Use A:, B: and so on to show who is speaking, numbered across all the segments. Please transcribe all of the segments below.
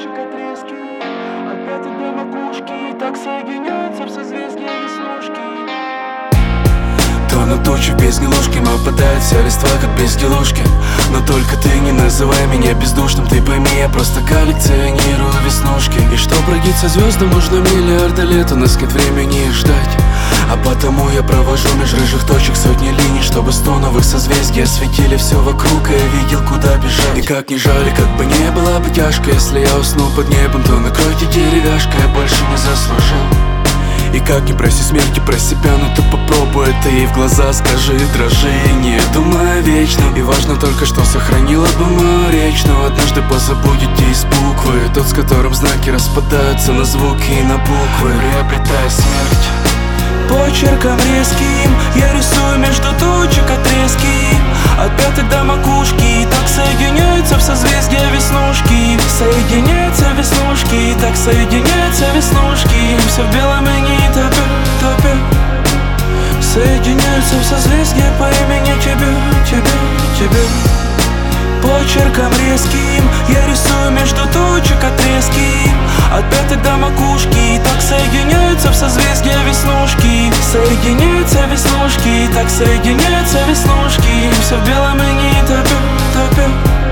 A: точек отрезки от пяток до макушки, так соединяются в созвездии веснушки.
B: То на тучу без гнилушки попадает вся листва, как безделушки. Но только ты не называй меня бездушным. Ты пойми, я просто коллекционирую веснушки. И чтоб родиться звездам, нужно миллиарды лет. У нас нет времени их ждать, а потому я провожу меж рыжих точек сотни линий, чтобы 100 новых созвездий осветили все вокруг, и я видел, куда бежать. И как ни жаль, как бы не было бы тяжко, если я уснул под небом, то накройте деревяшкой, я больше не заслужил. И как не проси смерти про себя, но ты попробуй это ей в глаза скажи, дрожи, не думай вечно. И важно только, что сохранила бы мою речь, но однажды позабудете из буквы, тот, с которым знаки распадаются на звуки и на буквы, приобретая смерть.
A: Почерком резким я рисую между точек отрезки от пяток до макушки, и так соединяются в созвездие веснушки. Соединяются веснушки, так соединяются веснушки. Все в белом и не топе. Соединяются в созвездие по имени тебе. Почерком резким я рисую между точек отрезки от пяток до макушки, и так соединяются в созвездие веснушки. Соединяются веснушки, так соединяются веснушки. Все в белом и не топе.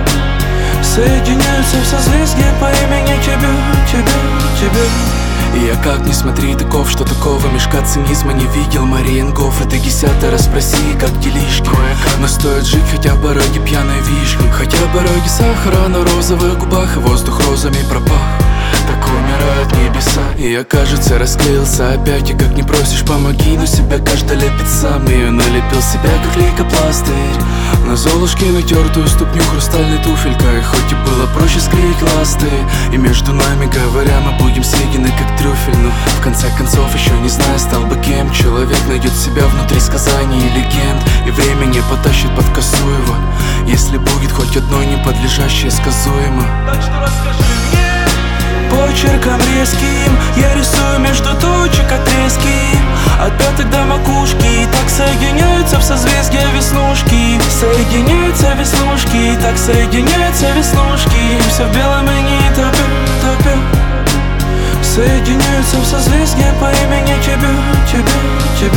A: Соединяются в созвездие по имени тебе.
B: И я как ни смотри, таков, что такого мешка цинизма не видел. Мариенгоф, это 10-й, расспроси, как делишки. Но стоит жить хотя бы ради пьяной вишни, хотя бы ради сахара на розовых губах, и воздух розами пропах. Так умирают небеса. И я, кажется, расклеился опять. И как не просишь, помоги, но себя каждый лепит сам. И налепил себя, как лейкопластырь, на золушке натертую ступню хрустальной туфелькой. Хоть и было проще склеить ласты, и между нами говоря, мы будем съедены, как трюфель. Но в конце концов, еще не знаю, стал бы кем. Человек найдет себя внутри сказаний и легенд, и время не потащит под косу его, если будет хоть одно неподлежащее сказуемо.
A: Так что расскажи мне. Почерком резким я рисую между точек отрезки от пяток до макушки, и так соединяются в созвездие веснушки. Соединяются веснушки, так соединяются веснушки. Все в белом и не топе. Соединяются в созвездие по имени тебе.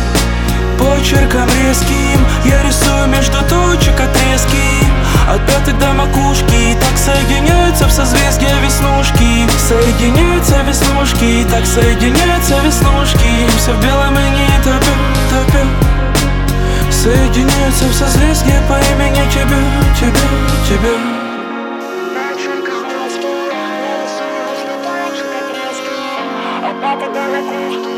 A: Почерком резким я рисую между точек отрезки от пяток до макушки, и так соединяются в созвездие веснушки. Соединяются веснушки, так соединяются веснушки. Все в белом и не топе. Соединяются в созвездие по имени тебе.
C: От пяток до макушки.